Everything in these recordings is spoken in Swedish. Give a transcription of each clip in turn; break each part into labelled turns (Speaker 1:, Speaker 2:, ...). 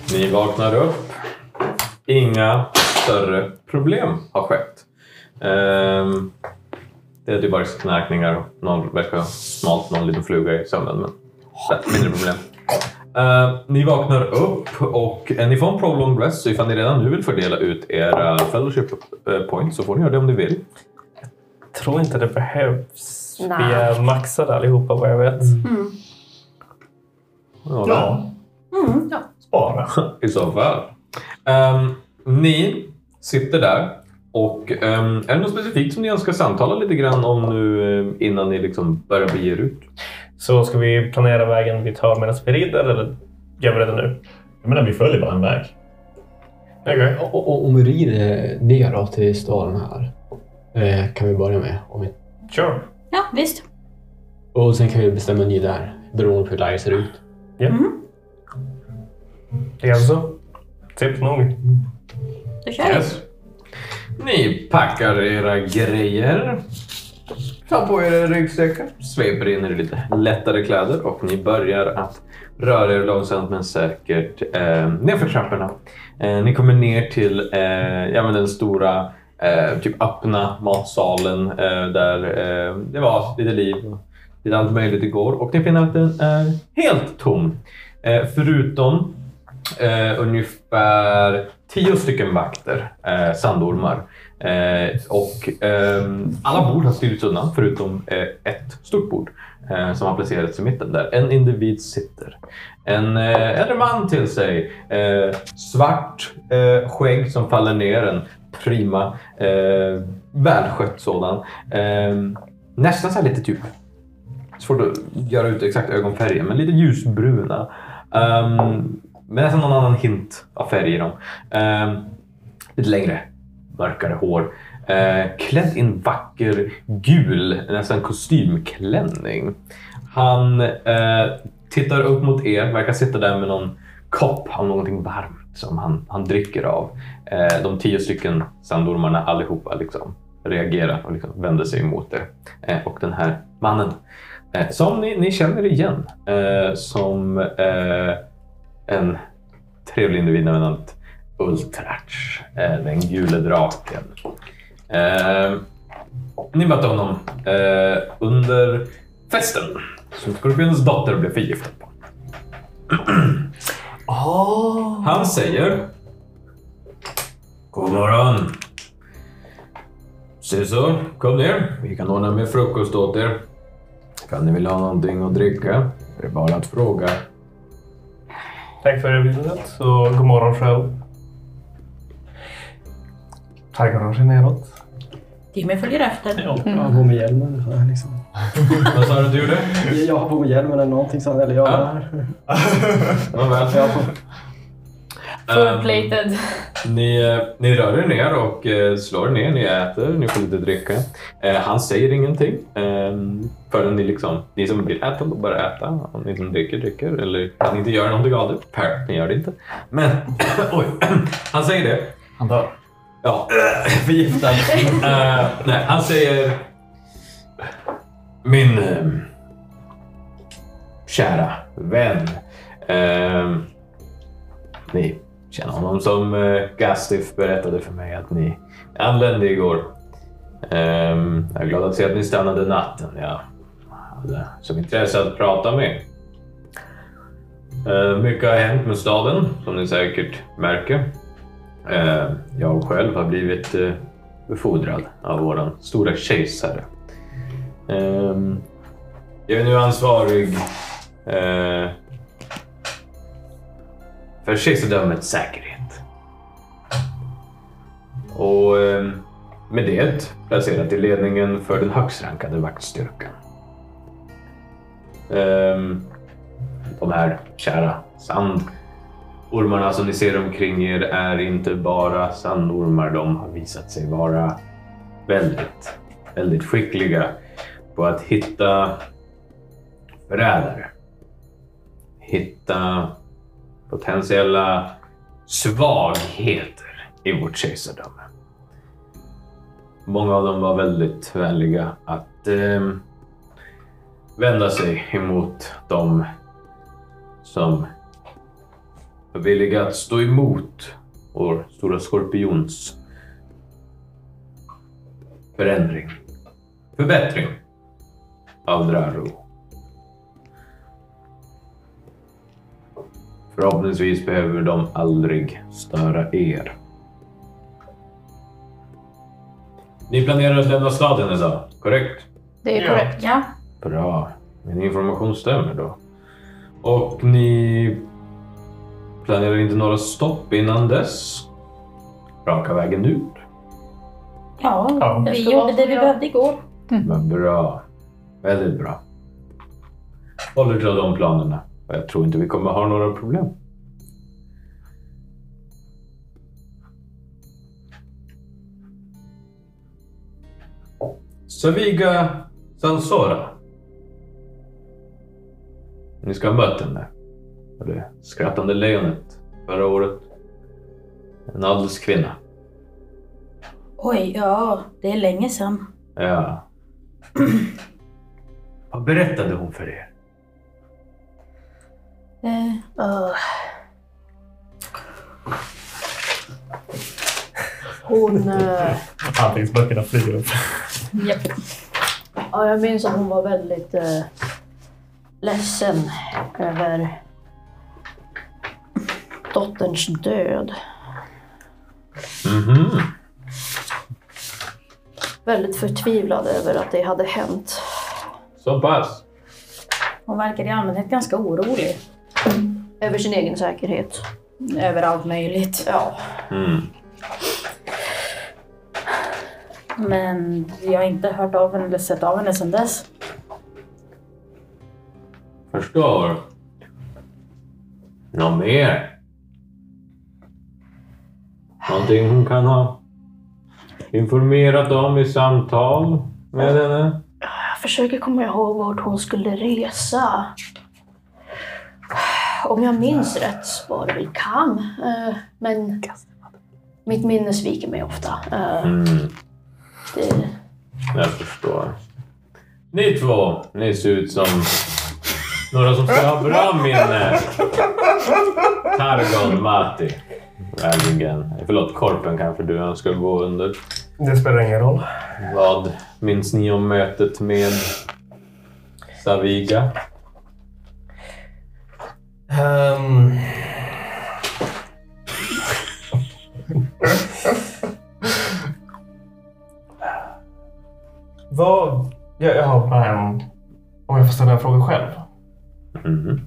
Speaker 1: Ni vaknar upp. Inga större problem har skett. Det är typ bara knarkningar. Någon verkar smalt någon liten fluga i sömnen. Men mindre problem. Ni vaknar upp och ni får en prolonged rest. Så ifall ni redan nu vill fördela ut era fellowship points så får ni göra det om ni vill.
Speaker 2: Jag tror inte det behövs. Vi är maxade allihopa vad jag vet.
Speaker 3: Ja. Spara.
Speaker 1: I så fall. Ni sitter där. Och är det något specifikt som ni önskar samtala lite grann om nu innan ni liksom börjar bege er ut?
Speaker 2: Så ska vi planera vägen vi tar medan vi rider eller gör vi det nu?
Speaker 3: Jag menar, vi följer bara en väg.
Speaker 2: Okay.
Speaker 4: Om vi rider ner då till staden här kan vi börja med. Om vi...
Speaker 2: Sure.
Speaker 5: Ja, visst.
Speaker 4: Och sen kan vi bestämma ny där, beroende på hur läget ser ut.
Speaker 2: Ja. Det är alltså. Tips nog.
Speaker 5: Då kör vi.
Speaker 1: Ni packar era grejer. Ta på er ryggsäckar. Sveper in er i lite lättare kläder. Och ni börjar att röra er långsamt men säkert nerför trapporna. Ni kommer ner till den stora typ öppna matsalen där det var lite liv och lite allt möjligt igår. Och ni finner att den är helt tom. Förutom ungefär 10 stycken vakter, sandormar. Och alla bord har styrts undan förutom ett stort bord som har placerats i mitten där. En individ sitter. En äldre man till sig. Svart skägg som faller ner. En prima, välskött sådan. Nästan så här lite typ. Svårt att göra ut exakt ögonfärgen, men lite ljusbruna. Men nästan någon annan hint av färg i dem. Lite längre, mörkare hår. Klädd i en vacker gul, nästan kostymklänning. Han tittar upp mot er, verkar sitta där med någon kopp av någonting varmt som han dricker av. De 10 stycken sandormarna allihopa liksom reagerar och liksom vänder sig emot det. Och den här mannen som ni känner igen som en trevlig individ med namnet Ultrach, den gule draken. Ni mötte honom under festen som Skorpionens dotter blev förgiftad på. Han säger: God morgon. Så, kom ner. Vi kan ordna med frukost åt er. Kan ni vilja ha någonting att dricka? Det är bara att fråga.
Speaker 2: Tack för erbjudandet och god morgon själv. Tackar de sig neråt.
Speaker 5: Timmy följer efter.
Speaker 6: Ja, jag har på mig hjälmen. Liksom.
Speaker 1: Vad sa du att du gjorde?
Speaker 6: Jag har på mig hjälmen eller någonting sånt. Eller jag är
Speaker 1: Vad väl.
Speaker 5: Full-plated.
Speaker 1: Ni rör er ner och slår ner. Ni äter, ni får lite dricka. Han säger ingenting. Förrän ni som vill äta och bara äta. Om ni som dricker. Eller att ni inte gör någonting av det. Ni gör det inte. Men, oj. Han säger det.
Speaker 3: Han dör.
Speaker 1: Ja, förgiftad. Nej, han säger: Min kära vän. Ni känner honom som Gastiff berättade för mig att ni anlände igår. Jag är glad att se att ni stannade natten. Jag hade som intresse att prata med. Mycket har hänt med staden, som ni säkert märker. Jag själv har blivit befordrad av våran stora kejsare. Jag är nu ansvarig för kejsardömets säkerhet. Och med det placerat i ledningen för den högst rankade vaktstyrkan. De här kära sandormarna som ni ser omkring er är inte bara sandormar. De har visat sig vara väldigt, väldigt skickliga på att hitta förrädare. Hitta potentiella svagheter i vårt kejsardöme. Många av dem var väldigt vänliga att vända sig emot dem som är villiga att stå emot vår stora skorpions förbättring av Draro. Förhoppningsvis behöver de aldrig störa er. Ni planerar att lämna staden idag, korrekt?
Speaker 7: Det är korrekt.
Speaker 5: Ja.
Speaker 1: Bra. Min information stämmer då. Och ni planerar inte några stopp innan dess? Raka vägen ut?
Speaker 5: Ja,
Speaker 7: det
Speaker 5: vi
Speaker 7: ska
Speaker 5: gjorde
Speaker 7: vara
Speaker 5: det
Speaker 7: som
Speaker 5: vi
Speaker 7: jag-
Speaker 5: behövde igår.
Speaker 1: Men bra. Väldigt bra. Håller till de planerna. Och jag tror inte vi kommer ha några problem. Saviga Sansora. Ni ska ha mött henne. Och det skrattande lejonet förra året. En adelskvinna.
Speaker 5: Oj, ja, det är länge sedan.
Speaker 1: Ja. Vad berättade hon för er?
Speaker 7: Hon...
Speaker 2: Handlingsböckerna flyger upp.
Speaker 5: Japp.
Speaker 7: Ja, jag minns att hon var väldigt ledsen över dotterns död.
Speaker 1: Mhm.
Speaker 7: Väldigt förtvivlad över att det hade hänt.
Speaker 1: Så pass.
Speaker 5: Hon verkar i allmänhet ganska orolig.
Speaker 7: Över sin egen säkerhet.
Speaker 5: Över allt möjligt.
Speaker 7: Ja.
Speaker 1: Mm.
Speaker 5: Men jag har inte hört av henne eller sett av henne sedan dess.
Speaker 1: Förstår. Något mer? Någonting hon kan ha informerat om i samtal med henne?
Speaker 7: Jag försöker komma ihåg vart hon skulle resa. Om jag minns rätt så var det väl Kam. Men mitt minne sviker mig ofta. Det...
Speaker 1: Jag förstår. Ni två, ni ser ut som några som ska ha bra minne. Targon, Mati. Verkligen. Förlåt, Korpen kanske du önskar gå under.
Speaker 2: Det spelar ingen roll.
Speaker 1: Vad minns ni om mötet med Saviga?
Speaker 2: Vad... Jag har bara en... Om jag får ställa en fråga själv.
Speaker 1: Mhm.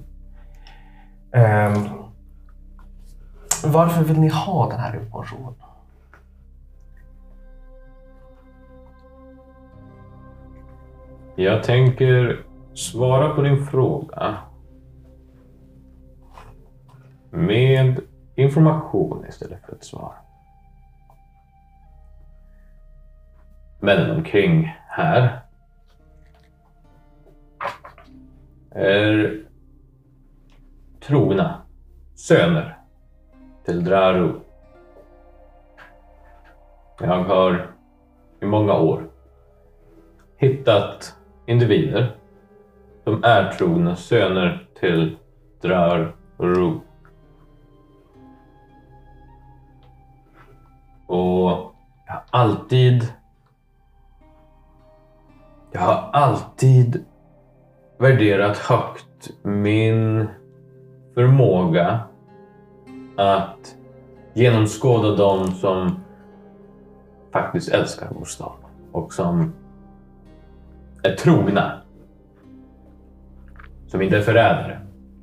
Speaker 2: Varför vill ni ha den här informationen?
Speaker 1: Jag tänker svara på din fråga med information istället för ett svar. Männen omkring här är trogna söner till Draro. Jag har i många år hittat individer som är trogna söner till Draro. Och jag har alltid värderat högt min förmåga att genomskåda dem som faktiskt älskar vår stad och som är trogna, som inte är förrädare.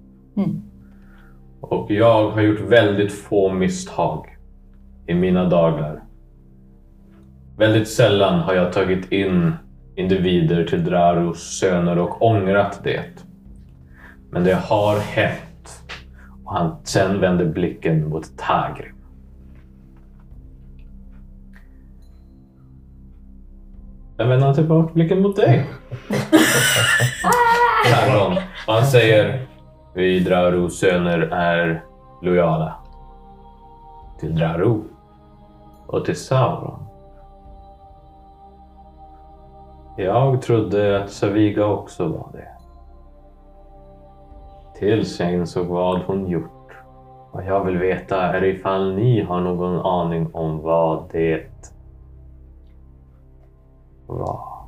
Speaker 1: Och jag har gjort väldigt få misstag i mina dagar. Väldigt sällan har jag tagit in individer till Draros söner och ångrat det. Men det har hänt. Och han sen vände blicken mot Tagrim. Sen vänder han tillbaka blicken mot dig. Tagrim. Och han säger: vi Draros söner är lojala till Draro och till Sauron. Jag trodde att Saviga också var det. Tills jag insåg vad hon gjort. Vad jag vill veta är ifall ni har någon aning om vad det var.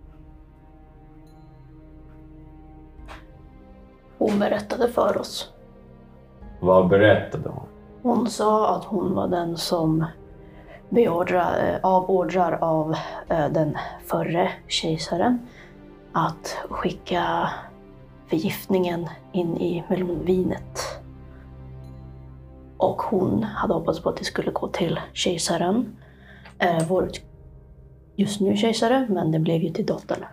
Speaker 7: Hon berättade för oss.
Speaker 1: Vad berättade hon?
Speaker 7: Hon sa att hon var den som avordrar av den förre kejsaren att skicka förgiftningen in i melonvinet. Och hon hade hoppats på att det skulle gå till kejsaren, vår just nu kejsare, men det blev ju till dottern.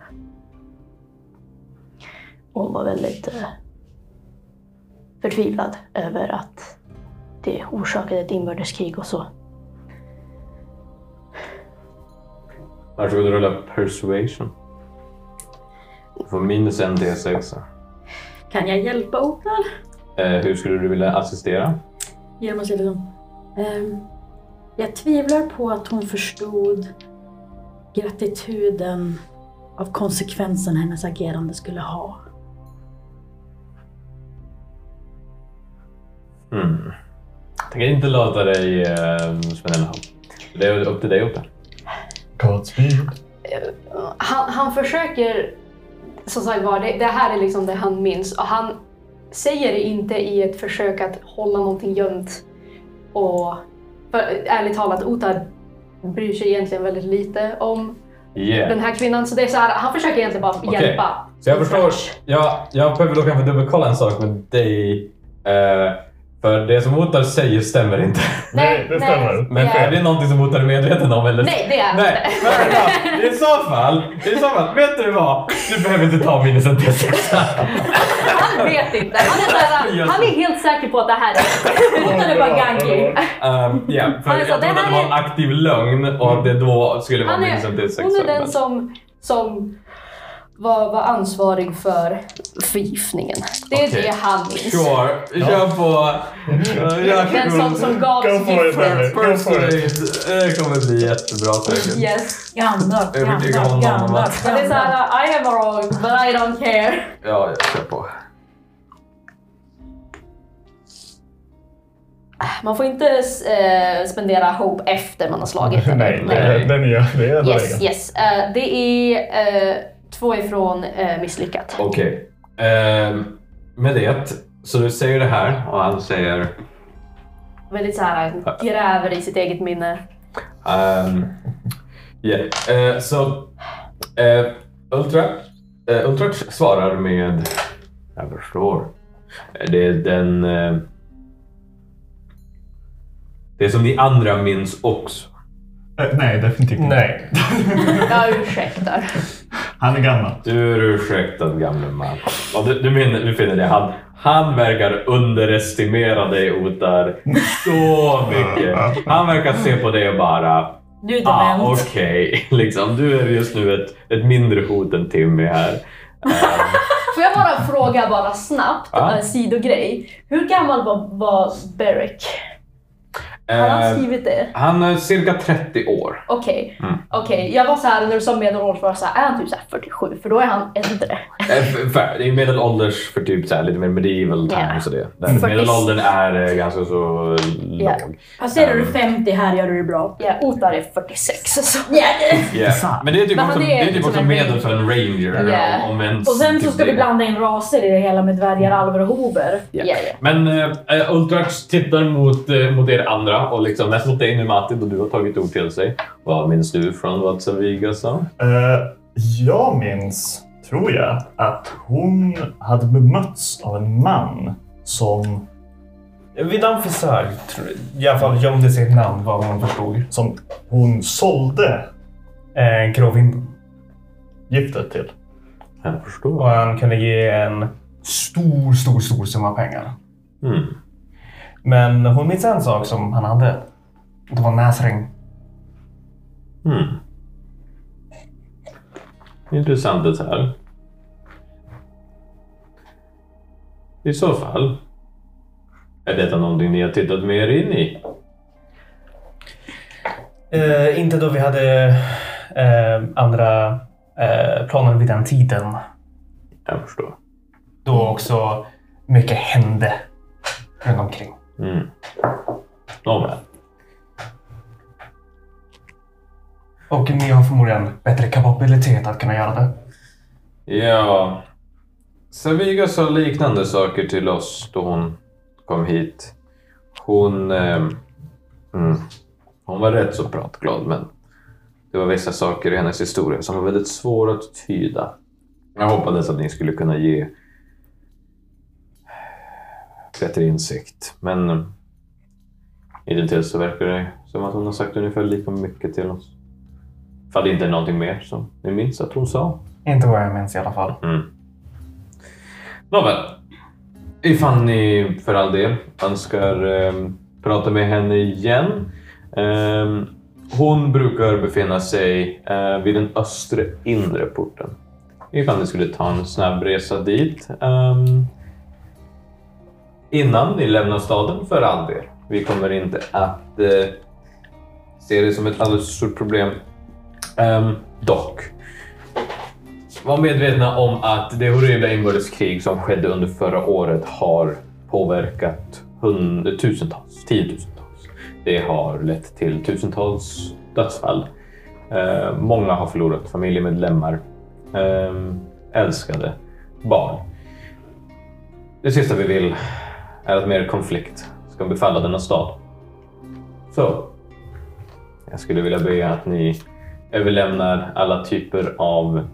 Speaker 7: Hon var väldigt förtvivlad över att det orsakade ett inbördeskrig och så.
Speaker 1: Varsågod och rulla persuasion. Du får minus en D6.
Speaker 5: Kan jag hjälpa Otar?
Speaker 1: Hur skulle du vilja assistera?
Speaker 5: Genom att säga liksom, jag tvivlar på att hon förstod gratituden av konsekvensen hennes agerande skulle ha.
Speaker 1: Jag tänker inte låta dig spendera hand. Det är upp till dig, Otar.
Speaker 3: Godspeed.
Speaker 8: Han försöker, som sagt var, det här är liksom det han minns. Och han säger det inte i ett försök att hålla någonting gömt. Och för, ärligt talat, Otar bryr sig egentligen väldigt lite om den här kvinnan. Så det är så här, han försöker egentligen bara hjälpa.
Speaker 1: Så jag förstår, jag behöver då kanske dubbelkolla en sak med dig. För det som Otar säger stämmer inte.
Speaker 3: Nej, det stämmer.
Speaker 1: Men är det någonting som Otar är medveten om? Eller?
Speaker 8: Nej, det är inte.
Speaker 1: Nej, i så fall, vet du vad? Du behöver inte ta minus en D6.
Speaker 8: Han vet inte. Han är helt säker på att det här är bara gangling.
Speaker 1: För jag trodde att det var en aktiv lögn och att det då skulle vara minus en D6.
Speaker 8: Hon är den som var ansvarig för förgiftningen. Det är det han minns.
Speaker 1: Sure, kör på.
Speaker 8: Den som gav giftet.
Speaker 1: Det kommer bli jättebra säkert.
Speaker 8: Yes.
Speaker 5: Gamla.
Speaker 8: Det är såhär, I am wrong, but I don't care.
Speaker 1: Ja, jag kör på.
Speaker 8: Man får inte spendera hope efter man har slagit.
Speaker 3: Nej, den är det.
Speaker 8: Yes. Det är 2 ifrån misslyckat.
Speaker 1: Okej. Med det, så du säger det här och han säger...
Speaker 8: Väldigt så här gräver i sitt eget minne.
Speaker 1: Så Ultrach svarar med... Jag förstår. Det är den... det som ni andra minns också.
Speaker 3: Nej, definitivt inte.
Speaker 2: Nej.
Speaker 8: Jag ursäktar.
Speaker 3: Han är gammal.
Speaker 1: Du är ursäktad, gamle man. Och du finner det. Han verkar underestimera dig, Otar, så mycket. Han verkar se på dig och bara...
Speaker 5: Du är dement.
Speaker 1: Okej. Liksom, du är just nu ett mindre hot än Timmy här.
Speaker 8: Får jag bara fråga bara snabbt, sidogrej. Hur gammal var Beric? Har han skrivit det?
Speaker 1: Han är cirka 30 år.
Speaker 8: Okej. Jag var så här när du sa medelålders, var jag så här, är han typ så här 47? För då är han äldre.
Speaker 1: Det är medelålders för typ så här, lite mer medieval times och det. Medelåldern är ganska så låg.
Speaker 5: Passerar du 50 här gör du det bra.
Speaker 8: Ja, Otar är 46. Så.
Speaker 1: Men det är typ också medel för en ranger.
Speaker 5: Och sen så ska vi blanda in raser i det hela med dvärgar, alver och hober.
Speaker 1: Men Ultrach tittar mot er andra och liksom mest mot dig nu, Martin, och du har tagit ord till sig. Vad minns du från vad Saviga sa?
Speaker 3: Jag minns, tror jag, att hon hade bemötts av en man som...
Speaker 2: Vid namn försök, i alla fall gömde sitt namn, vad man förstod.
Speaker 3: Som hon sålde
Speaker 2: Grovin
Speaker 3: giftet till.
Speaker 1: Jag förstår.
Speaker 2: och han kunde ge en stor summa pengar. Men hon minns en sak som han hade. Det var en näsring.
Speaker 1: Intressant detalj. I så fall, är detta någonting ni har tittat mer in i?
Speaker 2: Inte då vi hade andra planer vid den tiden.
Speaker 1: Jag förstår.
Speaker 2: Då också mycket hände runt omkring.
Speaker 1: Nåväl.
Speaker 2: Och ni har förmodligen bättre kapabilitet att kunna göra det.
Speaker 1: Ja, Saviga sa liknande saker till oss då hon kom hit. Hon var rätt så pratglad, men det var vissa saker i hennes historia som var väldigt svåra att tyda. Jag hoppades att ni skulle kunna ge bättre insikt, men hittills så verkar det som att hon har sagt ungefär lika mycket till oss. För det inte är någonting mer som ni minns att hon sa.
Speaker 2: Inte vad jag minns i alla fall.
Speaker 1: Nåväl, ifall ni för all del önskar prata med henne igen. Hon brukar befinna sig vid den östra inre porten. Ifall ni skulle ta en snabb resa dit. Innan ni lämnar staden för all del. Vi kommer inte att se det som ett alldeles stort problem. Dock. Var medvetna om att det horribla inbördeskrig som skedde under förra året har påverkat tusentals, tiotusentals. Det har lett till tusentals dödsfall. Många har förlorat familjemedlemmar, älskade barn. Det sista vi vill är att mer konflikt ska befalla denna stad. Så jag skulle vilja be att ni överlämnar alla typer av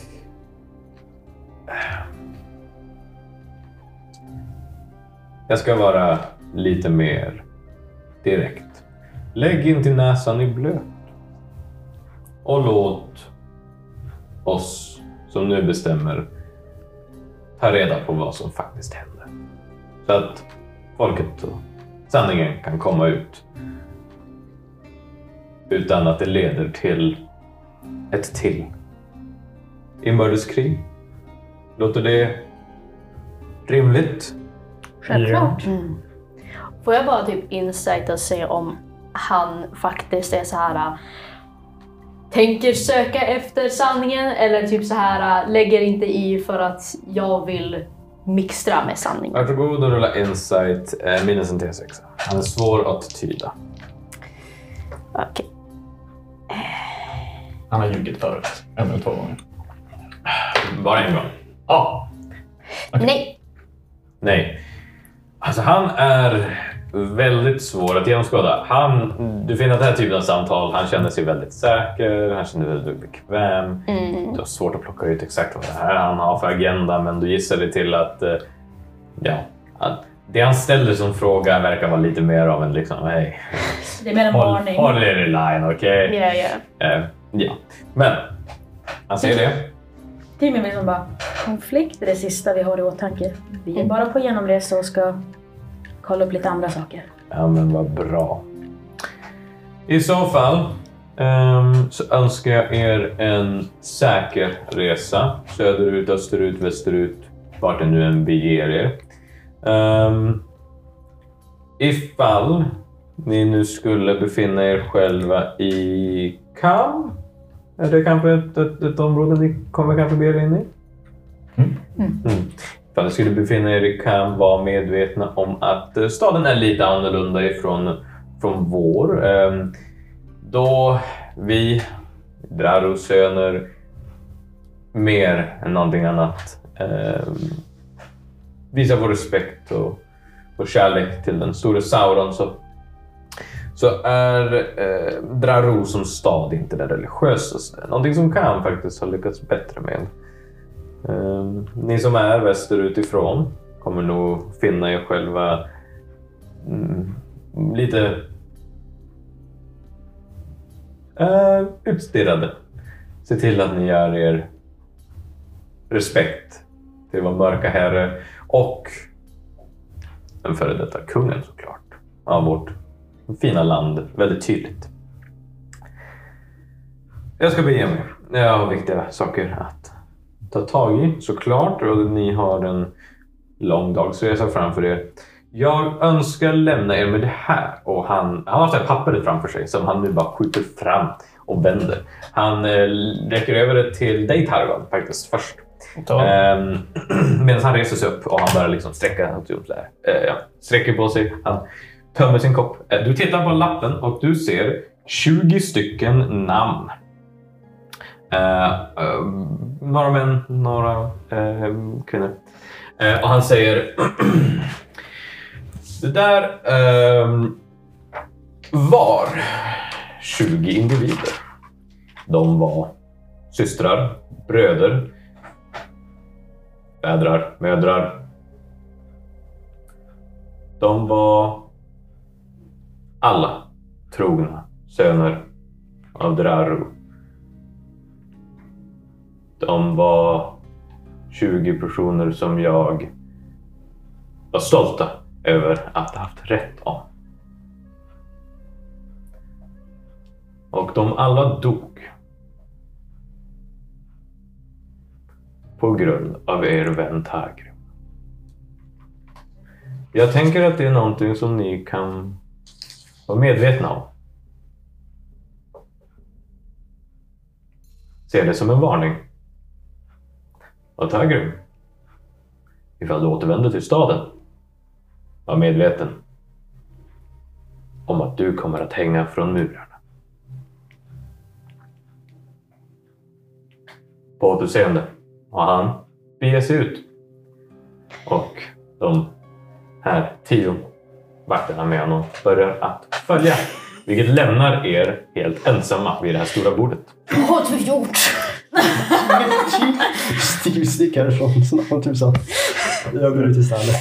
Speaker 1: jag ska vara lite mer direkt. Lägg inte näsan i blöt. Och låt oss som nu bestämmer ta reda på vad som faktiskt händer. Så att folket och sanningen kan komma ut. Utan att det leder till ett till inbördeskrig. Låter det rimligt?
Speaker 5: Självklart.
Speaker 7: Får jag bara typ insight och se om han faktiskt är så här tänker söka efter sanningen eller typ så här lägger inte i för att jag vill mixtra med sanningen.
Speaker 1: Varsågod och rulla insight minus en T6. Han är svår att tyda.
Speaker 7: Okej.
Speaker 3: Han har ljugit förut. 1 eller 2 gånger.
Speaker 1: Bara en gång.
Speaker 3: Ja.
Speaker 7: Nej.
Speaker 1: Nej. Alltså han är väldigt svår att genomskåda. Du finner att det här typen av samtal, han känner sig väldigt säker, han känner sig väldigt bekväm. Det är svårt att plocka ut exakt vad det här han har för agenda, men du gissar det till att det han ställer som fråga verkar vara lite mer av en liksom, hej.
Speaker 5: Det är mer en varning.
Speaker 1: Håll er i line, okej?
Speaker 7: Ja.
Speaker 1: Men han säger det.
Speaker 5: Timmy vill som bara, konflikt är det sista vi har i åtanke. Vi är bara på genomresa och ska kolla upp lite andra saker.
Speaker 1: Ja, men vad bra. I så fall så önskar jag er en säker resa. Söderut, österut, västerut. Vart det nu än beger er. Ifall ni nu skulle befinna er själva i Kam. Är det kanske ett område ni kommer kanske be er in i? Ifall ni skulle befinna er i Kam, var medvetna om att staden är lite annorlunda ifrån vår. Då vi, Drarus söner, mer än någonting annat visar vår respekt och kärlek till den stora Sauron, så är Drarus som stad inte det religiösaste. Någonting som kan faktiskt ha lyckats bättre med. Ni som är västerutifrån kommer nog finna er själva lite utstirrade. Se till att ni gör er respekt till vår mörka herre och den före detta kungen såklart av vårt fina land väldigt tydligt. Jag ska bege mig. Jag har viktiga saker att ta tag i såklart, och ni har en lång dagsresa framför er. Jag önskar lämna er med det här, och han har haft pappret framför sig som han nu bara skjuter fram och vänder. Han räcker över det till dig, Targon, faktiskt först. Medan han reser sig upp och han börjar liksom sträcker på sig. Han tömmer sin kopp. Du tittar på lappen och du ser 20 stycken namn. Några män, några kvinnor. Och han säger det där var 20 individer. De var systrar, bröder, fädrar, mödrar. De var alla trogna söner av Draru. De var 20 personer som jag var stolta över att ha haft rätt om. Och de alla dog på grund av er vän Tagrim. Jag tänker att det är någonting som ni kan vara medvetna om. Se det som en varning. Och Tagrim, ifall du återvänder till staden, var medveten om att du kommer att hänga från murarna. På återseende. Och han beger sig ut. Och de här 10 vakterna med honom börjar att följa. Vilket lämnar er helt ensamma vid det här stora bordet.
Speaker 5: Vad har du gjort?
Speaker 6: Steve stick härifrån snabbt typ så. Jag går ut istället.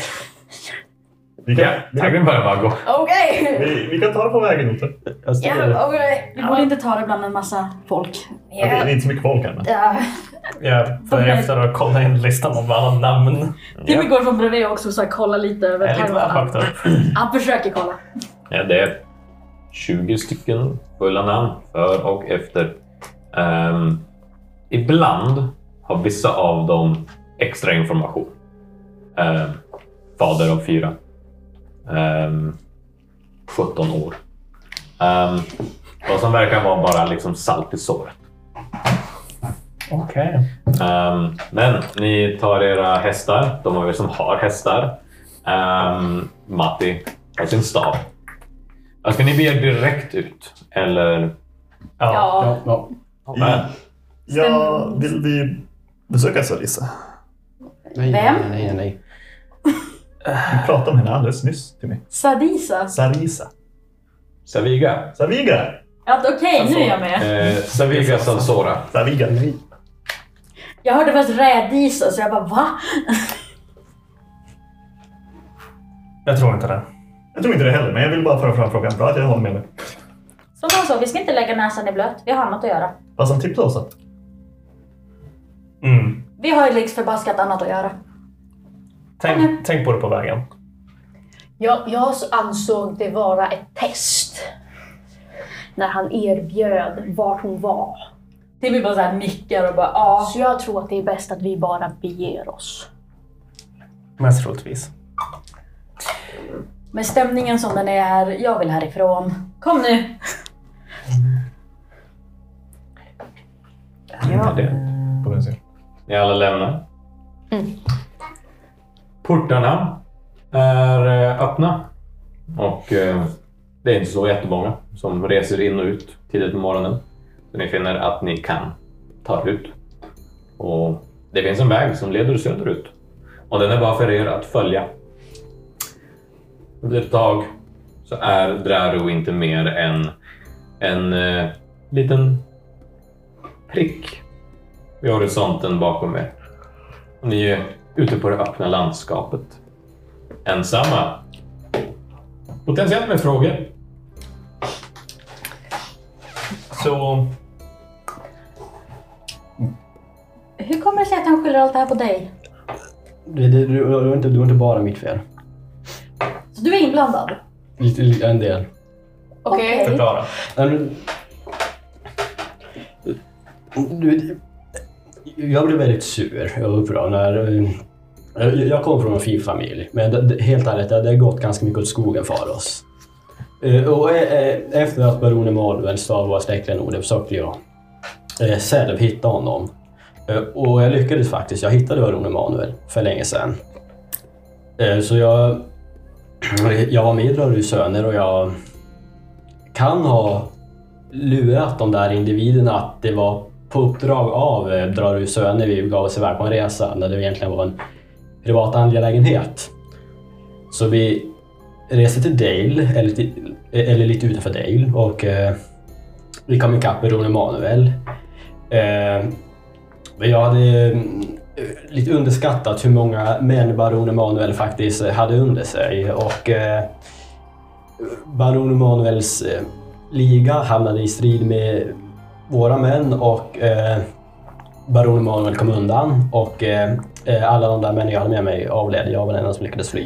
Speaker 1: Tagrim börjar bara gå.
Speaker 5: Okej!
Speaker 3: Vi kan ta det på vägen ut.
Speaker 5: Ja, okej. Vi borde inte ta det bland en massa folk.
Speaker 3: Det är inte så mycket folk här. Men.
Speaker 2: Jag börjar efter att kolla in listan om alla namn.
Speaker 5: Timmy går från bredvid också så kolla lite över
Speaker 2: Jag är lite väl högt upp.
Speaker 5: Han försöker kolla.
Speaker 1: Ja, det är 20 stycken fulla namn för och efter. Ibland har vissa av dem extra information. Fader av 4. 17 år. Vad som verkar vara bara liksom salt i såret.
Speaker 2: Okej.
Speaker 1: Men ni tar era hästar. De av er som har hästar. Matti har sin stav. Ska ni bege direkt ut? Eller?
Speaker 2: Ja.
Speaker 3: Ja, vill vi besöka Sarisa?
Speaker 5: Vem?
Speaker 6: Nej.
Speaker 3: Vi pratade om henne alldeles nyss till mig.
Speaker 5: Sadisa.
Speaker 3: Sarisa.
Speaker 1: Saviga.
Speaker 5: Okej, nu är jag med.
Speaker 1: Saviga Salsora.
Speaker 3: Saviga.
Speaker 5: Jag hörde först rädisa så jag bara, va?
Speaker 2: Jag tror inte det.
Speaker 3: Jag tror inte det heller, men jag vill bara föra fram frågan. Bra att jag håller med dig.
Speaker 5: Som han sa, vi ska inte lägga näsan i blöt. Vi har annat att göra.
Speaker 3: Fast han tipsade oss att...
Speaker 5: Vi har ju liksom förbaskat annat att göra.
Speaker 2: Tänk på det på vägen.
Speaker 8: Jag ansåg det vara ett test. När han erbjöd vart hon var.
Speaker 5: Timmy bara så här nickar och bara, ja.
Speaker 8: Så jag tror att det är bäst att vi bara beger oss.
Speaker 2: Mest troligtvis.
Speaker 5: Med stämningen som den är här, jag vill härifrån. Kom nu!
Speaker 1: Ja. Ni alla lämnar. Portarna är öppna. Och det är inte så jättemånga som reser in och ut tidigt på morgonen. Så ni finner att ni kan ta ut. Och det finns en väg som leder söderut. Och den är bara för er att följa. Under ett tag så är Draru inte mer än en liten prick vid horisonten bakom er. Och ni är ute på det öppna landskapet. Ensamma. Potentiellt med frågor.
Speaker 2: Så...
Speaker 5: Hur kommer det sig att han skyller allt det här på dig?
Speaker 6: Det är inte bara mitt fel.
Speaker 5: Så du är inblandad?
Speaker 6: En del.
Speaker 5: Okej.
Speaker 2: Förklara.
Speaker 6: Jag blev väldigt sur och upprörd när... Jag kommer från en fin familj, men helt ärligt, det har gått ganska mycket åt skogen för oss. Och efter att baronen Malven stav var släktlenord försökte jag själv hitta honom. Och jag lyckades faktiskt. Jag hittade Baron Emanuel för länge sedan. Så jag var med i Drarus söner och jag kan ha lurat de där individerna att det var på uppdrag av Drarus söner vi gav oss iväg på en resa när det egentligen var en privat angelägenhet. Så vi reste till Dale, eller lite utanför Dale, och vi kom ikapp Baron Emanuel. Jag hade lite underskattat hur många män Baron Emanuel faktiskt hade under sig, och Baron Emanuels liga hamnade i strid med våra män, och Baron Emanuel kom undan, och alla de där männen jag hade med mig avled. Jag var den enda som lyckades fly.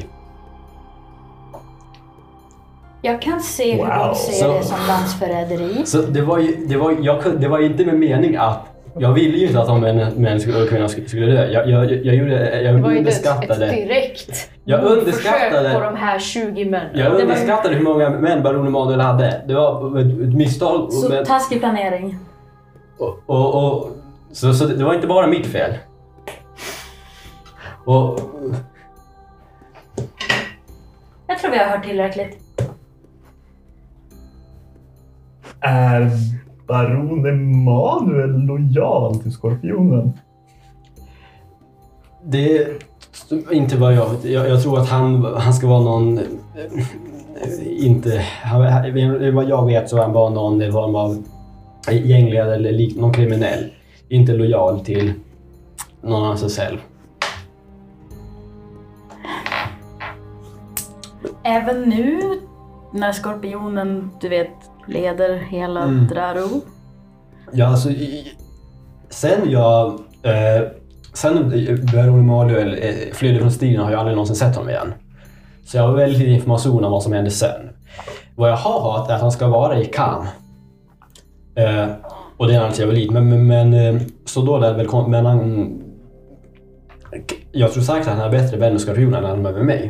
Speaker 5: Jag kan se hur de ser det som landsförräderi.
Speaker 6: Så det var inte med mening att jag ville ju inte att de män skulle dö. Jag underskattade.
Speaker 8: Det var ju ett direkt
Speaker 6: försök
Speaker 8: på de här 20 männen.
Speaker 6: Jag underskattade hur många män Baron Emanuel hade. Det var ett misstag.
Speaker 5: Så taskig planering.
Speaker 6: Så det var inte bara mitt fel.
Speaker 5: Jag tror vi har hört tillräckligt.
Speaker 3: Är Baron Emanuel lojal till Skorpionen?
Speaker 6: Det är inte vad jag tror att han ska vara någon, inte vad jag vet så han var någon form av gängledare eller någon kriminell, inte lojal till någon annan sig själv.
Speaker 5: Även nu när Skorpionen, du vet, leder hela Draru.
Speaker 6: Ja, alltså sen Baron Emanuel flydde från striden har jag aldrig någonsin sett honom igen. Så jag har väldigt lite information om vad som hände sen. Vad jag har hört är att han ska vara i Kam. Och det är alltså jag vill men så då är det väl, men han, jag tror säkert att han är bättre vän med Skorpionen än han är med mig.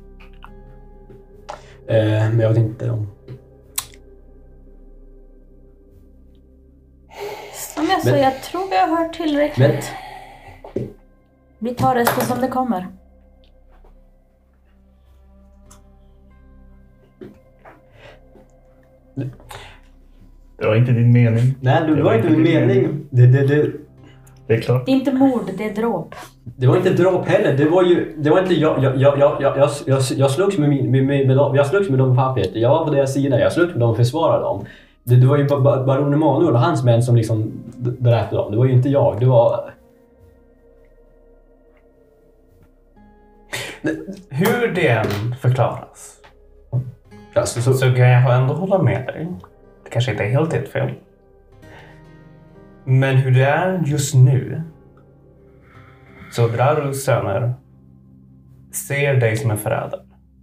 Speaker 6: Men jag vet inte om...
Speaker 5: Som jag sa, jag tror vi har hört tillräckligt. Vi tar resten som det kommer.
Speaker 3: Det var inte din mening.
Speaker 6: Nej, det var inte min mening.
Speaker 3: Det är klart.
Speaker 5: Det är inte mord, det är dråp.
Speaker 6: Det var inte dråp heller. Det var inte jag slogs med dem på pappret. Jag var på deras sida. Jag slogs med dem och försvarade dem. Det var ju Baron Emanuel och hans män som liksom berättade om. Det var ju inte jag. Det var...
Speaker 2: Hur det än förklaras
Speaker 6: Alltså,
Speaker 2: så kan jag ändå hålla med dig. Det kanske inte är helt fel. Men hur det är just nu så Drarus söner ser dig som en förrädare.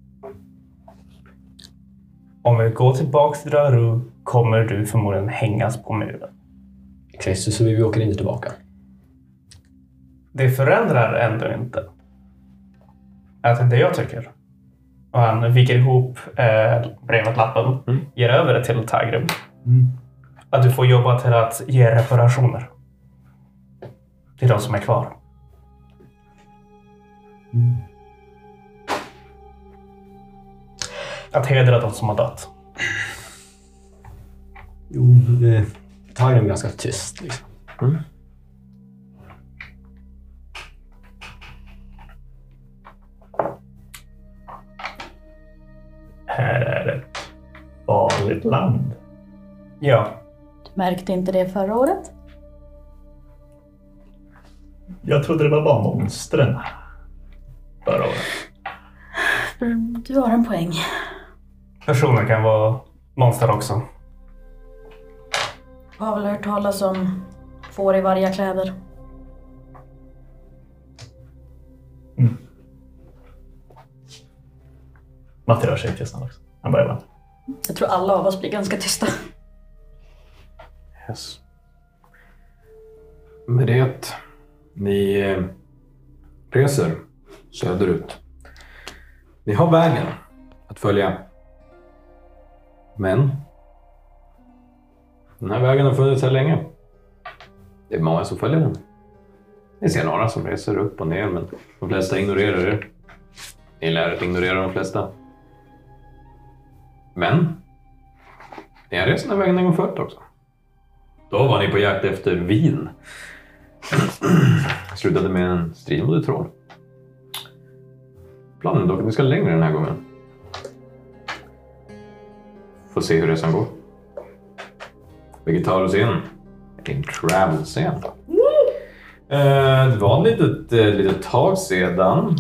Speaker 2: Om vi går tillbaka till Draru kommer du förmodligen hängas på muren.
Speaker 6: Okej, så vi åker inte tillbaka.
Speaker 2: Det förändrar ändå inte. Att inte jag tycker. Och han viker ihop brevet, lappen, ger över det till Tagrim. Att du får jobba till att ge reparationer till de som är kvar. Att hedra de som har dött.
Speaker 6: Jo, Tagrim är ganska tyst liksom.
Speaker 3: Här är ett farligt land.
Speaker 2: Ja.
Speaker 5: Du märkte inte det förra året?
Speaker 3: Jag trodde det var bara monstren förra året.
Speaker 5: Du har en poäng.
Speaker 2: Personer kan vara monster också.
Speaker 5: Jag har väl hört talas om får i varje kläder.
Speaker 3: Matti rör sig tystnad också. Han börjar vänta.
Speaker 5: Jag tror alla av oss blir ganska tysta.
Speaker 1: Yes. Med det, ni reser söderut. Ni har vägen att följa. Men den här vägen har funnits här länge. Det är många som följer den. Ni ser några som reser upp och ner, men de flesta ignorerar er. Ni lär er att ignorera de flesta. Men ni har rest den här vägen en gång förut också. Då var ni på jakt efter vin. Slutade med en strid mot ett troll. Planen dock att vi ska längre den här gången. Får se hur resan går. Vilket tar oss in i en travel-scen. Det var ett litet tag sedan.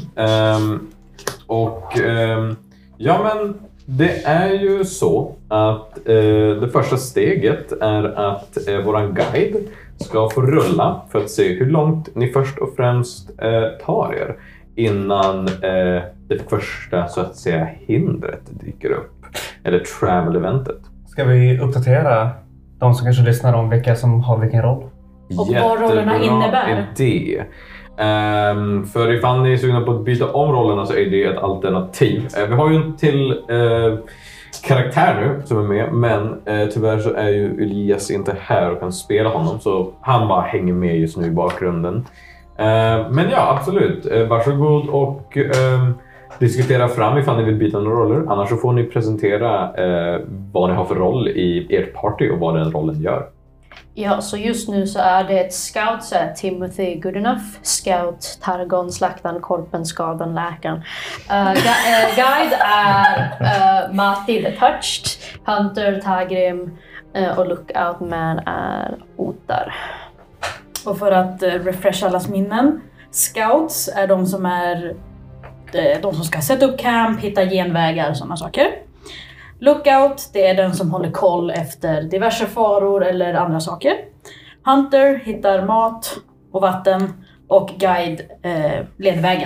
Speaker 1: Ja, men det är ju så att det första steget är att våran guide ska få rulla för att se hur långt ni först och främst tar er innan det första så att säga hindret dyker upp. Eller travel-eventet.
Speaker 2: Ska vi uppdatera de som kanske lyssnar om vilka som har vilken roll?
Speaker 5: Och vad rollerna innebär.
Speaker 1: Idé. För ifall ni är sugna på att byta om rollerna så är det ett alternativ. Vi har ju en till karaktär nu som är med, men tyvärr så är ju Elias inte här och kan spela honom, så han bara hänger med just nu i bakgrunden. Men ja, absolut. Varsågod och diskutera fram ifall ni vill byta några roller. Annars så får ni presentera vad ni har för roll i ert party och vad den rollen gör.
Speaker 7: Ja, så just nu så är det ett scout, så är Timothy Goodenough, scout, Targon, slaktaren, korpen, skadan, läkaren. Guide är Mati the Touched, Hunter, Tagrim och Lookout Man är Otar.
Speaker 5: Och för att refresha allas minnen, scouts är de som ska sätta upp camp, hitta genvägar och sådana saker. Lookout, det är den som håller koll efter diverse faror eller andra saker. Hunter hittar mat och vatten och guide leder vägen.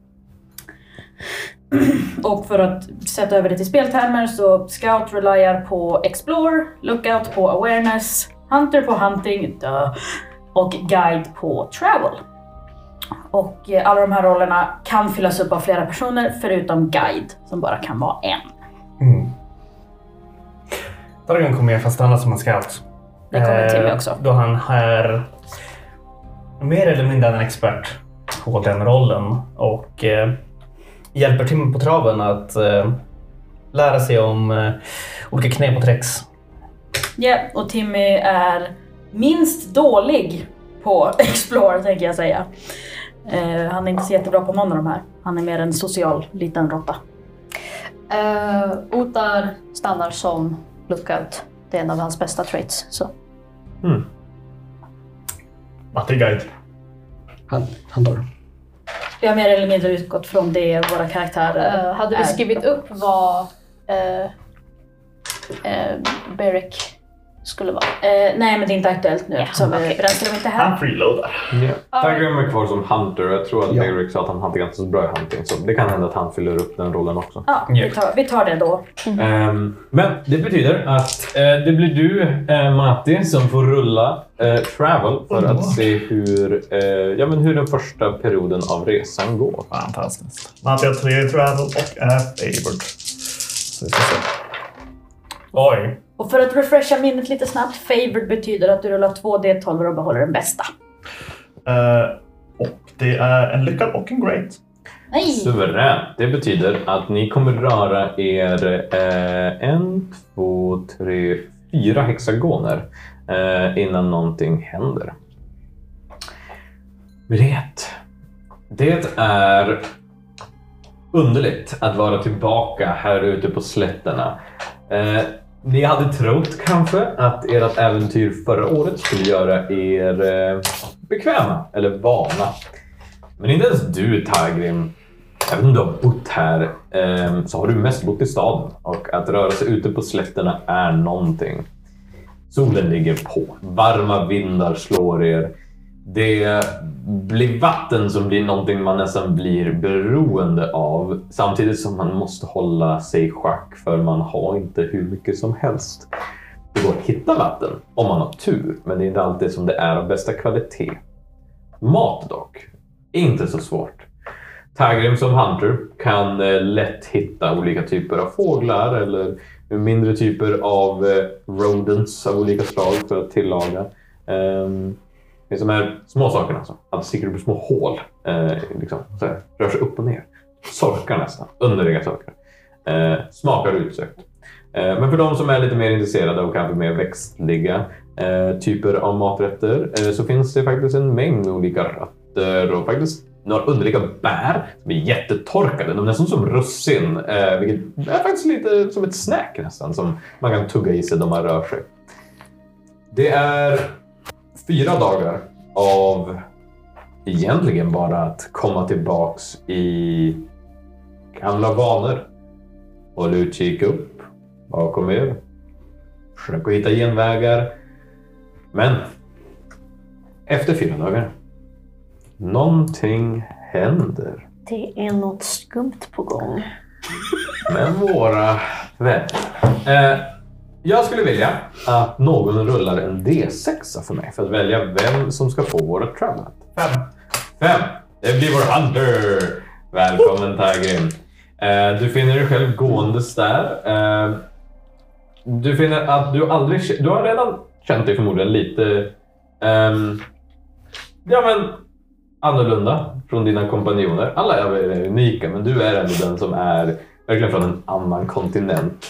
Speaker 5: Och för att sätta över det till speltermer så scout reliar på explore, lookout på awareness, hunter på hunting och guide på travel. Och alla de här rollerna kan fyllas upp av flera personer förutom guide som bara kan vara en.
Speaker 2: Targon kommer fast stanna som en scout.
Speaker 5: Det kommer Timmy också.
Speaker 2: Då han är mer eller mindre en expert på den rollen och hjälper Timmy på traven att lära sig om olika knep och tricks.
Speaker 5: Ja, och Timmy är minst dålig på explore, tänker jag säga. Han är inte så jättebra på någon av de här. Han är mer en social liten råtta.
Speaker 7: Otar stannar som lookout. Det är en av hans bästa traits. Så.
Speaker 3: Matti guide.
Speaker 6: Han dör.
Speaker 5: Vi har mer eller mindre utgått från det våra karaktärer
Speaker 7: hade vi skrivit upp vad Beric skulle vara?
Speaker 5: Nej, men det är inte aktuellt nu. Så bränsle inte här.
Speaker 3: Han freeloadar.
Speaker 1: Tagrim är kvar som hunter. Jag tror att Beric sa att han hade ganska så bra i hunting. Så det kan hända att han fyller upp den rollen också.
Speaker 5: Ja, vi tar det då.
Speaker 1: Men det betyder att det blir du, Matti, som får rulla travel för att se hur den första perioden av resan går.
Speaker 3: Fantastiskt. Matti har 3 i travel och är favored. Så vi får se. Oj.
Speaker 5: Och för att refresha minnet lite snabbt, favored betyder att du rullar 2 D12 och behåller den bästa.
Speaker 3: Och det är en lyckad och en great.
Speaker 5: Nej.
Speaker 1: Suveränt. Det betyder att ni kommer röra er 1, 2, 3, 4 hexagoner innan någonting händer. Vet. Det är underligt att vara tillbaka här ute på slätterna. Ni hade trott kanske att ert äventyr förra året skulle göra er bekväma eller vana. Men inte ens du, Tagrim, även om du har bott här, så har du mest bott i staden. Och att röra sig ute på slätterna är någonting. Solen ligger på, varma vindar slår er. Det blir vatten som blir någonting man nästan blir beroende av. Samtidigt som man måste hålla sig i schack för man har inte hur mycket som helst. Det går att hitta vatten om man har tur, men det är inte alltid som det är av bästa kvalitet. Mat dock, inte så svårt. Tagrim som hunter kan lätt hitta olika typer av fåglar eller mindre typer av rodents av olika slag för att tillaga. Det är de här små sakerna. Alltså. Att det sticker upp i små hål. Liksom, så här, rör sig upp och ner. Sorkar nästan. Underliga saker. Smakar utsökt. Men för de som är lite mer intresserade och kanske mer växtliga typer av maträtter så finns det faktiskt en mängd olika rötter och faktiskt några underliga bär som är jättetorkade. De är nästan som russin, vilket är faktiskt lite som ett snack nästan som man kan tugga i sig när man rör sig. Det är 4 dagar av egentligen bara att komma tillbaks i gamla vanor. Håll utkik upp bakom er. Försök att hitta genvägar. Men efter 4 dagar någonting händer.
Speaker 7: Det är något skumt på gång.
Speaker 1: Men våra vänner. Jag skulle vilja att någon rullar en D6 för mig för att välja vem som ska få våra travel. 5. Det blir vår hunter. Välkommen Tagrim. Du finner dig själv gåendes där. Du finner att du har redan känt dig förmodligen lite annorlunda från dina kompanjoner. Alla är unika, men du är ändå den som är verkligen från en annan kontinent.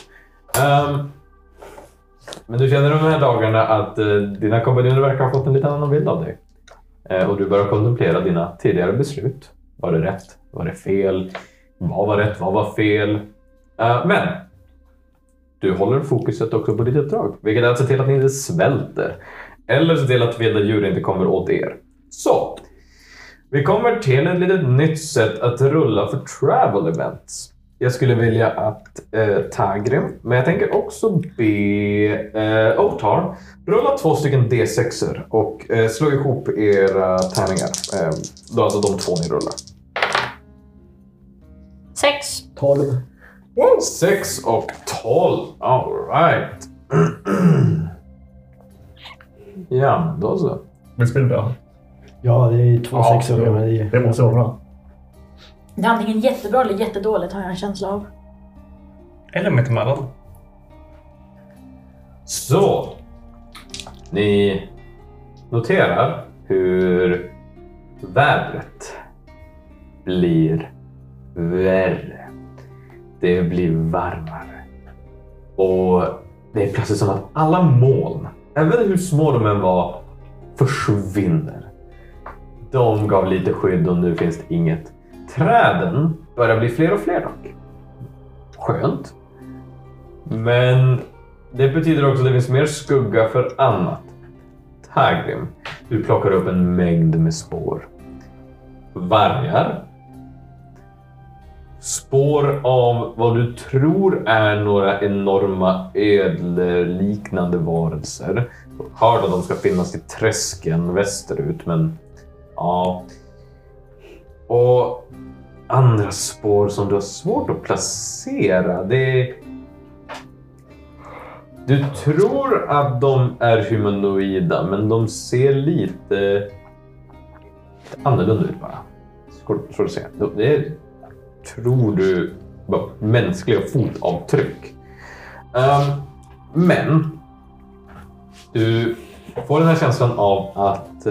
Speaker 1: Men du känner de här dagarna att dina kompanjoner verkar ha fått en lite annan bild av dig. Och du börjar kontemplera dina tidigare beslut. Var det rätt? Var det fel? Vad var rätt? Vad var fel? Men du håller fokuset också på ditt uppdrag. Vilket är att se till att ni inte svälter. Eller se till att vilda djur inte kommer åt er. Så, vi kommer till ett litet nytt sätt att rulla för travel events. Jag skulle vilja att Tagrim, men jag tänker också be Otar rulla 2 stycken D6er och slå ihop era tärningar. Då alltså de 2 ni rullar.
Speaker 7: 6.
Speaker 6: 12.
Speaker 1: 6 och 12. All right. Ja, då så.
Speaker 3: Visst blir det bra?
Speaker 6: Ja, det är 2 6-år. Men
Speaker 3: det måste vara bra.
Speaker 5: Det är antingen jättebra eller jättedåligt har jag en känsla av.
Speaker 2: Eller mittemellan.
Speaker 1: Så. Ni noterar hur vädret blir värre. Det blir varmare. Och det är plötsligt som att alla moln, även hur små de än var, försvinner. De gav lite skydd och nu finns det inget. Träden börjar bli fler och fler dock. Skönt. Men det betyder också att det finns mer skugga för annat. Tagrim, du plockar upp en mängd med spår. Vargar. Spår av vad du tror är några enorma ödleliknande varelser. Hör att de ska finnas i träsken västerut, men ja. Och andra spår som du har svårt att placera. Du tror att de är humanoida, men de ser lite annorlunda ut bara. Så du ser. Det är, tror du, bara mänskliga fotavtryck. Men du får den här känslan av att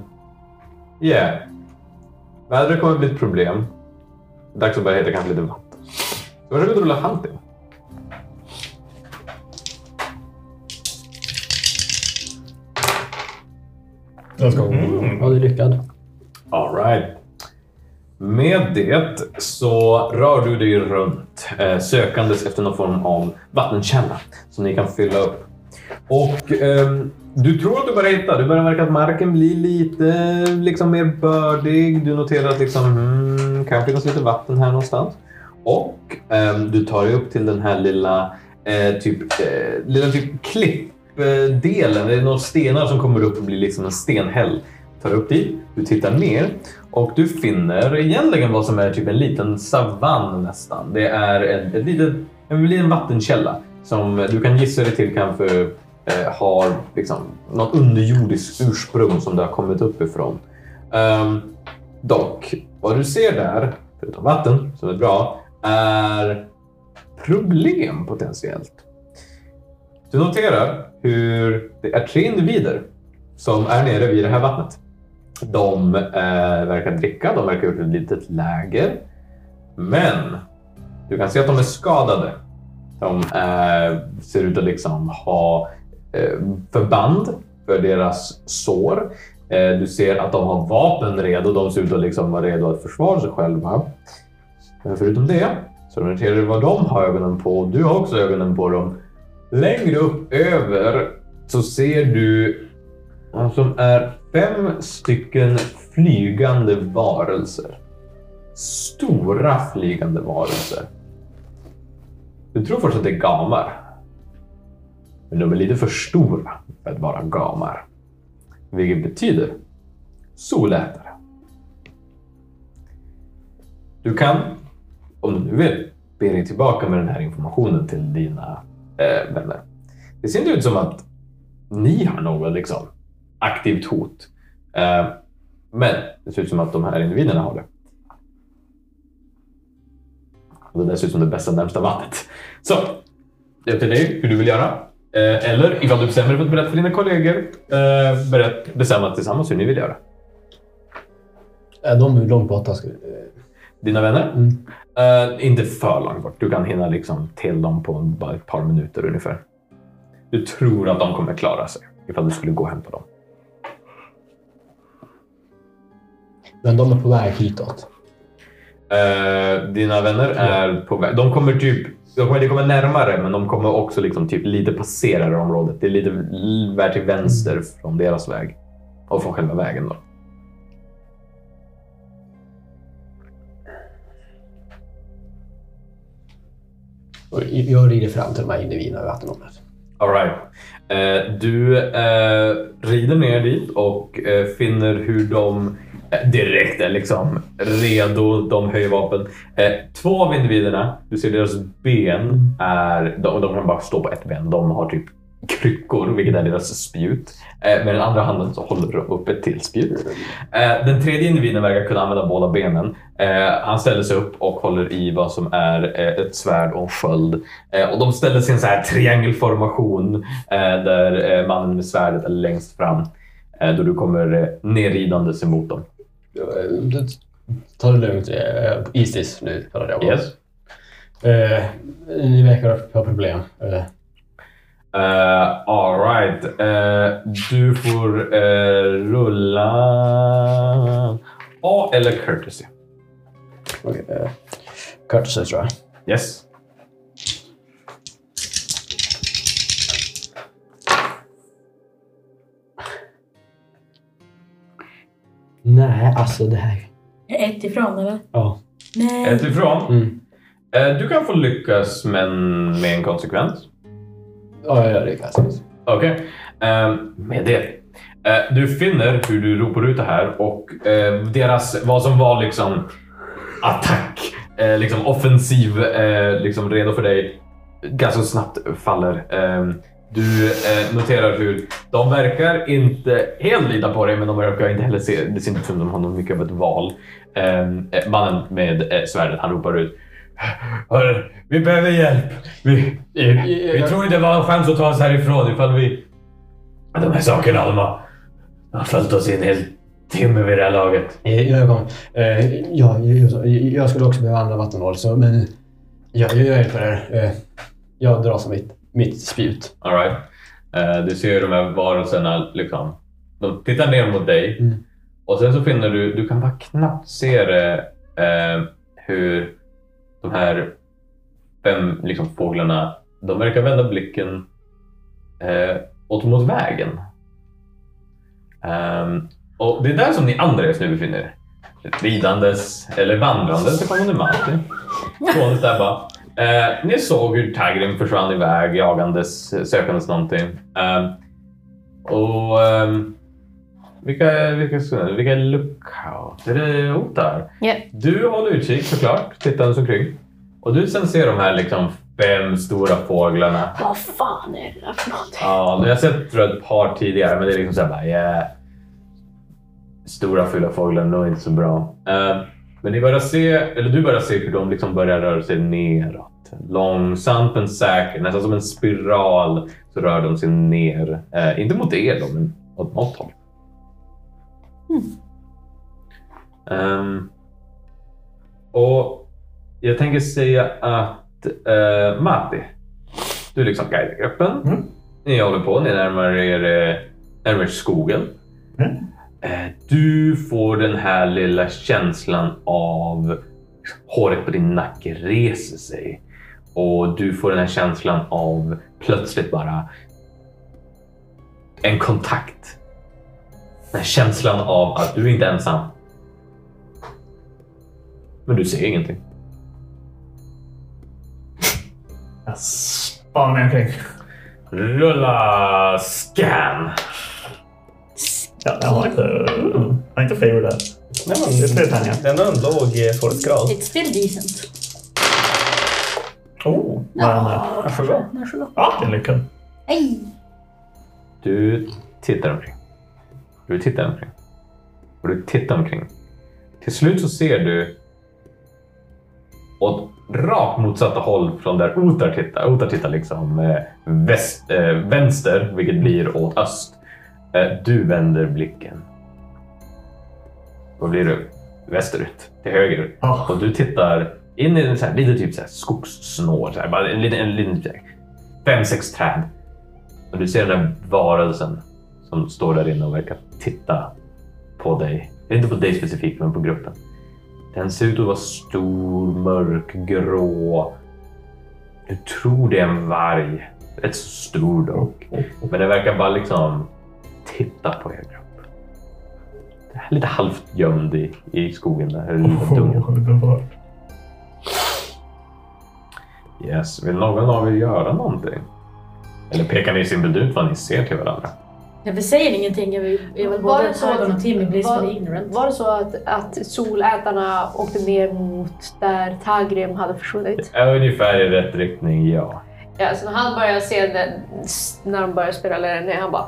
Speaker 1: vädret kommer att bli ett problem. Dags att börja hitta kanske lite vatten. Så varsågod och rulla hunting.
Speaker 3: Let's go.
Speaker 6: Ja, du är lyckad.
Speaker 1: All right. Med det så rör du dig runt sökandes efter någon form av vattenkälla som ni kan fylla upp. Och du tror att du börjar hitta. Du börjar märka att marken blir lite liksom mer bördig. Du noterar att liksom, kan finnas lite vatten här någonstans. Och du tar dig upp till den här lilla klippdelen. Det är några stenar som kommer upp och blir liksom en stenhäll. Tar upp dit, du tittar ner och du finner egentligen vad som är typ en liten savann nästan. Det är en liten vattenkälla som du kan gissa dig till kanske har liksom någon underjordisk ursprung som det har kommit upp ifrån. Dock, vad du ser där, förutom vatten som är bra, är problem potentiellt. Du noterar hur det är 3 individer som är nere vid det här vattnet. De verkar dricka, de verkar ha gjort ett litet läger. Men du kan se att de är skadade. De ser ut att liksom ha förband för deras sår. Du ser att de har vapen redo. De ser ut att liksom vara redo att försvara sig själva. Men förutom det så noterar du vad de har ögonen på. Du har också ögonen på dem. Längre upp över så ser du vad som är 5 stycken flygande varelser. Stora flygande varelser. Du tror först att det är gamar. Men de är lite för stora för att vara gamar. Vilket betyder solätare. Du kan, om du nu vill, be dig tillbaka med den här informationen till dina vänner. Det ser inte ut som att ni har något liksom aktivt hot. Men det ser ut som att de här individerna har det. Och det ser ut som det bästa närmsta vattnet. Så, det är till dig hur du vill göra. Eller ifall du bestämmer dig för att berätta för dina kollegor, bestämma tillsammans hur ni vill göra.
Speaker 4: De är långt borta.
Speaker 1: Dina vänner? Inte för långt bort. Du kan hinna liksom till dem på bara ett par minuter ungefär. Du tror att de kommer klara sig ifall du skulle gå hem på dem.
Speaker 4: Men de är på väg hitåt.
Speaker 1: Dina vänner är på väg. De kommer närmare, men de kommer också liksom typ lite passera det området. Det är lite vär till vänster från deras väg. Och från själva vägen då.
Speaker 4: Jag rider fram till de här individerna i vattenområdet.
Speaker 1: All right. Du rider ner dit och finner hur de direkt är liksom redo. De höjer vapen. 2 av individerna, du ser deras ben är, de kan bara stå på ett ben. De har typ kryckor, vilket är deras spjut. Med den andra handen så håller de upp ett till spjut. Den tredje individen verkar kunna använda båda benen. Han ställer sig upp och håller i vad som är ett svärd och en sköld. Och de ställer sig i en så här triangelformation där mannen med svärdet är längst fram. Då du kommer nerridandes emot dem.
Speaker 6: Ta det lugnt. Istis nu.
Speaker 1: Yes.
Speaker 6: Ni verkar ha problem.
Speaker 1: All right. Du får rulla A eller courtesy.
Speaker 6: Okay, courtesy tror jag.
Speaker 1: Yes.
Speaker 4: Nej, alltså det här...
Speaker 5: Ett ifrån, eller?
Speaker 4: Ja.
Speaker 5: Nej.
Speaker 1: Ett ifrån. Du kan få lyckas men med en konsekvens.
Speaker 6: Ja, jag lyckas.
Speaker 1: Okej. Med det. Du finner hur du ropar ut det här och deras, vad som var liksom attack, liksom offensiv, liksom redo för dig, ganska snabbt faller. Du noterar hur de verkar inte helt lita på dig, men de verkar inte heller se, det ser inte ut som de har något mycket av ett val. Mannen med svärdet, han ropar ut: vi behöver hjälp. Vi tror inte det var en chans att ta oss härifrån ifall vi... De här sakerna, de har följt oss i en hel timme vid det här laget.
Speaker 6: Jag skulle också behöva andra vattenhål, så men jag hjälper er. Jag drar som mitt spjut.
Speaker 1: All right. Du ser de här varelserna liksom, de tittar ner mot dig. Och sen så finner du kan bara knappt se det, hur de här 5 liksom fåglarna, de verkar vända blicken åt mot vägen. Och det är där som ni andra just nu befinner er. Ridandes eller vandrandes, det kommer ni med alltid. Ståendes där bara. Ni såg hur Tagrim försvann iväg, jagandes, sökandes någonting. Vilka är lookout? Är det Otar?
Speaker 7: Yeah.
Speaker 1: Du håller utkik såklart, tittandes omkring. Och du sen ser de här liksom 5 stora fåglarna.
Speaker 7: Vad fan är det där för någonting?
Speaker 1: Ja, jag har sett tror jag, ett par tidigare, men det är liksom såhär bara, yeah. Stora fulla fåglar, nog inte så bra. Men ni börjar se, eller du börjar se hur de liksom börjar röra sig neråt. Långsamt men säkert, nästan som en spiral så rör de sig ner. Inte mot er då, men åt något håll. Och jag tänker säga att Matti, du är liksom guidar gruppen. Ni håller på, ni närmare skogen. Du får den här lilla känslan av håret på din nacke reser sig. Och du får den här känslan av plötsligt bara en kontakt. Den här känslan av att du inte är ensam. Men du ser ingenting.
Speaker 3: Jag spanar omkring.
Speaker 1: Rulla scan.
Speaker 3: Ja, jag har inte favor där.
Speaker 2: Nej, men,
Speaker 3: Det är 3 tärningar.
Speaker 2: det är ändå en låg forestgrad.
Speaker 5: It's still decent.
Speaker 3: Vad är den här?
Speaker 2: Varsågod.
Speaker 3: Ja, det är lyckad.
Speaker 5: Hej!
Speaker 1: Du tittar omkring. Och du tittar omkring. Till slut så ser du åt rakt motsatta håll från där Otar tittar. Otar tittar liksom vänster, vilket blir åt öst. Du vänder blicken. Då blir du västerut, till höger. Och du tittar in i en så här, lite typ så här skogssnår. Så här, bara en liten 5-6 träd. Och du ser den där varelsen som står där inne och verkar titta på dig. Inte på dig specifikt, men på gruppen. Den ser ut att vara stor, mörk, grå. Du tror det är en varg. Rätt så stor dock. Men den verkar bara liksom titta på er grupp. Lite halvt gömd i skogen där. Eller lite dungen. Yes, vill någon av er göra någonting? Eller pekar ni simpelt ut vad ni ser till varandra?
Speaker 5: Ja, vi säger ingenting. Jag vill både Targon och Timmy blir så ignorant.
Speaker 8: Var det så att solätarna åkte ner mot där Tagrim hade försvunnit?
Speaker 1: Ungefär i rätt riktning, ja.
Speaker 8: Ja, så när han började se det, när de började spela längre ner, han bara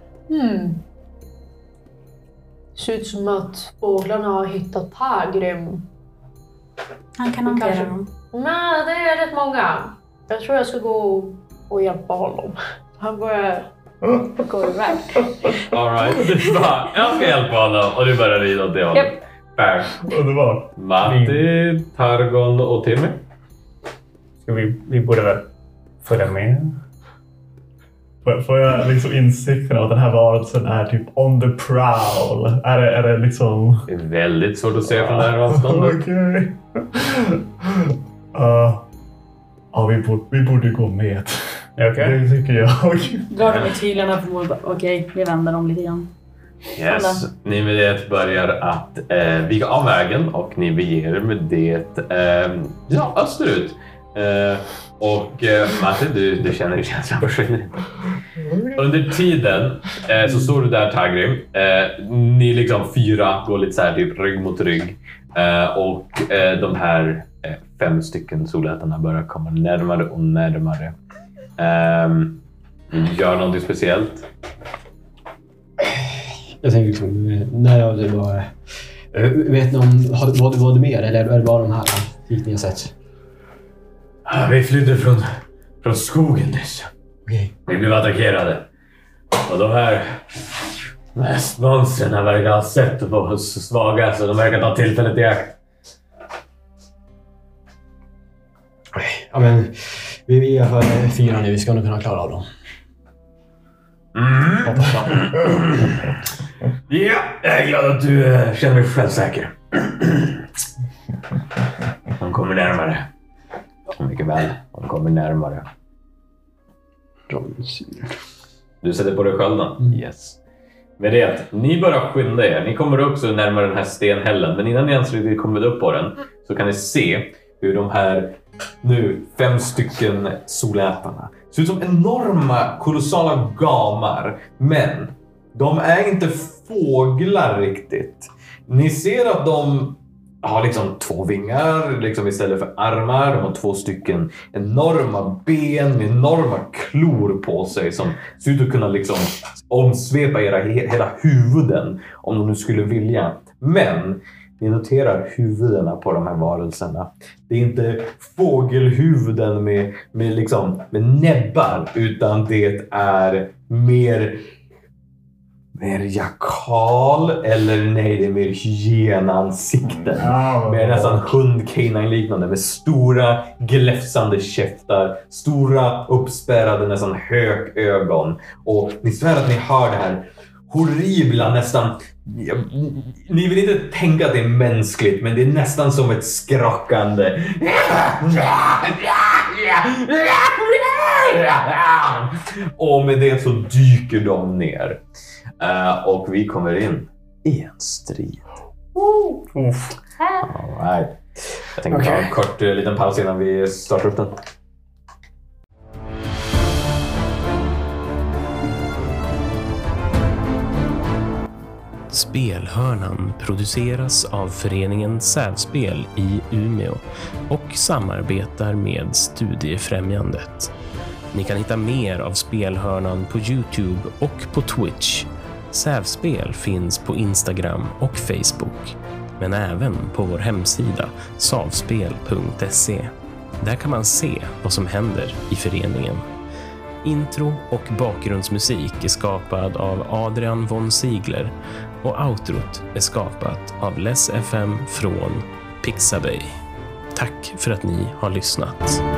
Speaker 8: ser ut som att fåglarna har hittat Tagrim.
Speaker 5: Han kan hantera dem.
Speaker 8: Nej, det är rätt många. Jag tror jag ska gå och hjälpa honom. Han börjar gå iväg.
Speaker 1: All right. Du bara, jag ska hjälpa honom och du börjar rida åt det hållet.
Speaker 8: Yep.
Speaker 1: Fair.
Speaker 3: Underbart.
Speaker 1: Matti, Targon och Timmy.
Speaker 2: Ska vi borde väl följa med?
Speaker 3: Får jag liksom insikten av att den här varelsen är typ on the prowl? Är det liksom...
Speaker 1: Det är väldigt svårt att se från det här avståndet.
Speaker 3: Okej. Ja, vi borde gå med.
Speaker 2: Okej.
Speaker 3: Det tycker jag.
Speaker 5: Drar de i tyglarna på mål. Okej, vi vänder dem lite grann.
Speaker 1: Yes, ni med det börjar att viga av vägen och ni beger er med det österut. Och Matti, du känner känslan försvinner. Under tiden så står du där, Tagrim. Ni liksom 4 går lite så här typ rygg mot rygg. Och de här 5 stycken solätarna börjar komma närmare och närmare. Gör någonting speciellt?
Speaker 4: Jag tänker liksom, när jag var... Vet ni om, var det mer eller är det bara de här gick ni har sett?
Speaker 1: Vi flydde från skogen nyss.
Speaker 4: Okej.
Speaker 1: Vi blev attackerade. Och de här monstren verkar ha sett på oss svaga, så de verkar ta tillfället i akt.
Speaker 4: Ja, men vi är för 4 nu, vi ska nog kunna klara av dem.
Speaker 1: Ja, jag är glad att du känner dig självsäker. De kommer närmare. Mycket väl, de kommer närmare. Du sätter på dig skölden? Yes. Med det, ni börjar skynda er. Ni kommer också närmare den här stenhällen. Men innan ni ens kommer upp på den så kan ni se hur de här nu 5 stycken solätarna ser ut som enorma, kolossala gamar. Men de är inte fåglar riktigt. Ni ser att de har liksom 2 vingar liksom istället för armar. De har 2 stycken enorma ben med enorma klor på sig som ser ut att kunna liksom omsvepa era hela huvuden om de nu skulle vilja. Men ni noterar huvudena på de här varelserna. Det är inte fågelhuvuden med näbbar, utan det är mer mer jakal eller nej, det är mer hyenansikten. Med nästan hund-canine-liknande med stora gläfsande käftar, stora uppspärrade nästan hökögon. Och ni svär att ni hör det här horribla, nästan... Ni vill inte tänka att det är mänskligt, men det är nästan som ett skrockande. Och med det så dyker de ner. Och vi kommer in i en strid. All right. Jag tänker ta en kort liten paus innan vi startar upp den.
Speaker 9: Spelhörnan produceras av föreningen Sävspel i Umeå och samarbetar med Studiefrämjandet. Ni kan hitta mer av Spelhörnan på YouTube och på Twitch. Sävspel finns på Instagram och Facebook, men även på vår hemsida savspel.se. Där kan man se vad som händer i föreningen. Intro och bakgrundsmusik är skapad av Adrian von Ziegler och outrot är skapat av Les FM från Pixabay. Tack för att ni har lyssnat.